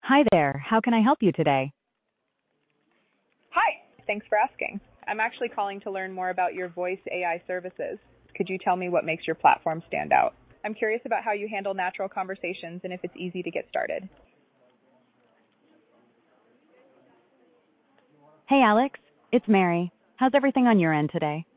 Hi there, how can I help you today? Hi, thanks for asking. I'm actually calling to learn more about your voice AI services. Could you tell me what makes your platform stand out? I'm curious about how you handle natural conversations and if it's easy to get started. Hey Alex, it's Mary. How's everything on your end today?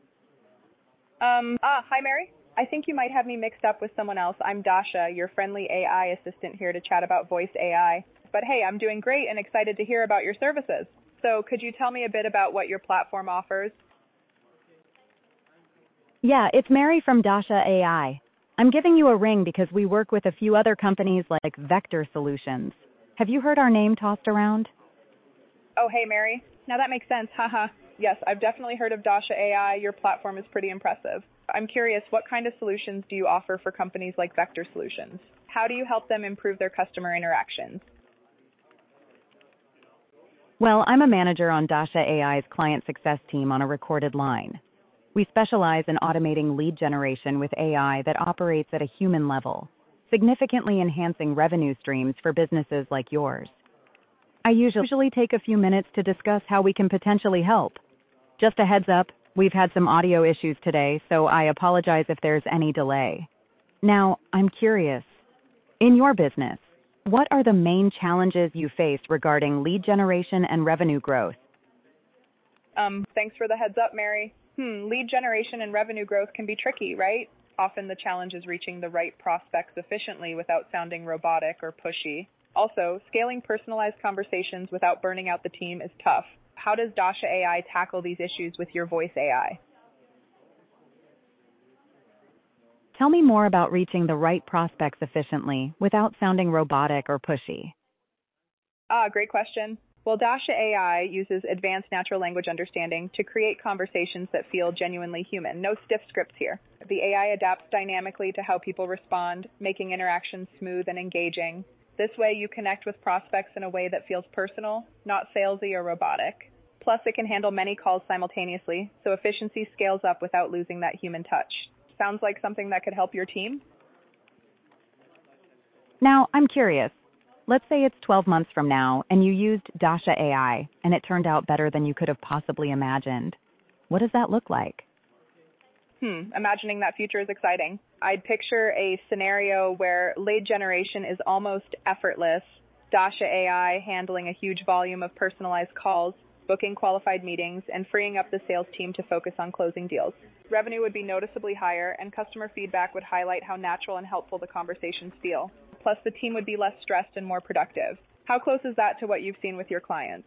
Hi Mary. I think you might have me mixed up with someone else. I'm Dasha, your friendly AI assistant here to chat about voice AI. But hey, I'm doing great and excited to hear about your services. So could you tell me a bit about what your platform offers? Yeah, it's Mary from Dasha AI. I'm giving you a ring because we work with a few other companies like Vector Solutions. Have you heard our name tossed around? Oh, hey Mary. Now that makes sense, haha. Yes, I've definitely heard of Dasha AI. Your platform is pretty impressive. I'm curious, what kind of solutions do you offer for companies like Vector Solutions? How do you help them improve their customer interactions? Well, I'm a manager on Dasha AI's client success team on a recorded line. We specialize in automating lead generation with AI that operates at a human level, significantly enhancing revenue streams for businesses like yours. I usually take a few minutes to discuss how we can potentially help. Just a heads up, we've had some audio issues today, so I apologize if there's any delay. Now, I'm curious. In your business, what are the main challenges you face regarding lead generation and revenue growth? Thanks for the heads up, Mary. Lead generation and revenue growth can be tricky, right? Often the challenge is reaching the right prospects efficiently without sounding robotic or pushy. Also, scaling personalized conversations without burning out the team is tough. How does Dasha AI tackle these issues with your voice AI? Tell me more about reaching the right prospects efficiently without sounding robotic or pushy. Great question. Well, Dasha AI uses advanced natural language understanding to create conversations that feel genuinely human. No stiff scripts here. The AI adapts dynamically to how people respond, making interactions smooth and engaging. This way, you connect with prospects in a way that feels personal, not salesy or robotic. Plus, it can handle many calls simultaneously, so efficiency scales up without losing that human touch. Sounds like something that could help your team? Now, I'm curious. Let's say it's 12 months from now and you used Dasha AI and it turned out better than you could have possibly imagined. What does that look like? Imagining that future is exciting. I'd picture a scenario where lead generation is almost effortless, Dasha AI handling a huge volume of personalized calls, booking qualified meetings, and freeing up the sales team to focus on closing deals. Revenue would be noticeably higher, and customer feedback would highlight how natural and helpful the conversations feel. Plus, the team would be less stressed and more productive. How close is that to what you've seen with your clients?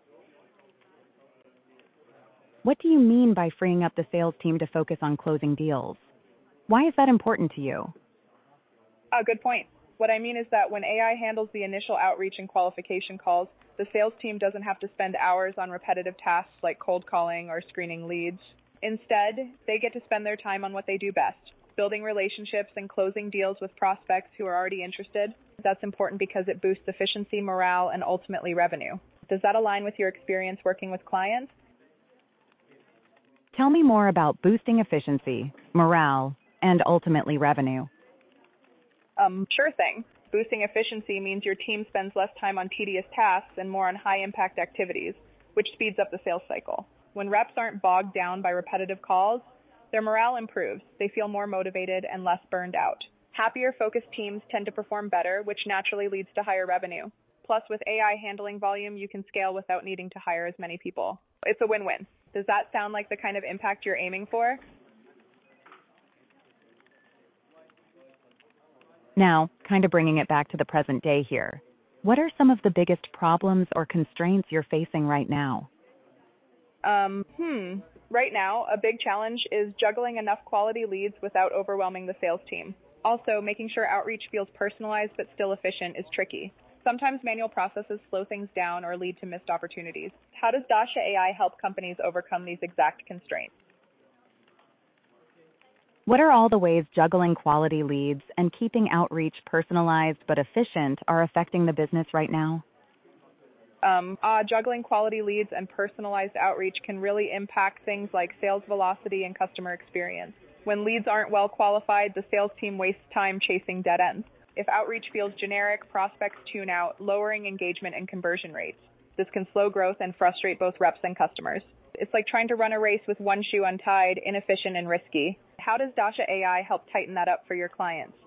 What do you mean by freeing up the sales team to focus on closing deals? Why is that important to you? Good point. What I mean is that when AI handles the initial outreach and qualification calls, the sales team doesn't have to spend hours on repetitive tasks like cold calling or screening leads. Instead, they get to spend their time on what they do best, building relationships and closing deals with prospects who are already interested. That's important because it boosts efficiency, morale, and ultimately revenue. Does that align with your experience working with clients? Tell me more about boosting efficiency, morale, and ultimately revenue. Sure thing. Boosting efficiency means your team spends less time on tedious tasks and more on high-impact activities, which speeds up the sales cycle. When reps aren't bogged down by repetitive calls, their morale improves. They feel more motivated and less burned out. Happier, focused teams tend to perform better, which naturally leads to higher revenue. Plus, with AI handling volume, you can scale without needing to hire as many people. It's a win-win. Does that sound like the kind of impact you're aiming for? Now, kind of bringing it back to the present day here. What are some of the biggest problems or constraints you're facing right now? Right now, a big challenge is juggling enough quality leads without overwhelming the sales team. Also, making sure outreach feels personalized but still efficient is tricky. Sometimes manual processes slow things down or lead to missed opportunities. How does Dasha AI help companies overcome these exact constraints? What are all the ways juggling quality leads and keeping outreach personalized but efficient are affecting the business right now? Juggling quality leads and personalized outreach can really impact things like sales velocity and customer experience. When leads aren't well qualified, the sales team wastes time chasing dead ends. If outreach feels generic, prospects tune out, lowering engagement and conversion rates. This can slow growth and frustrate both reps and customers. It's like trying to run a race with one shoe untied, inefficient and risky. How does Dasha AI help tighten that up for your clients?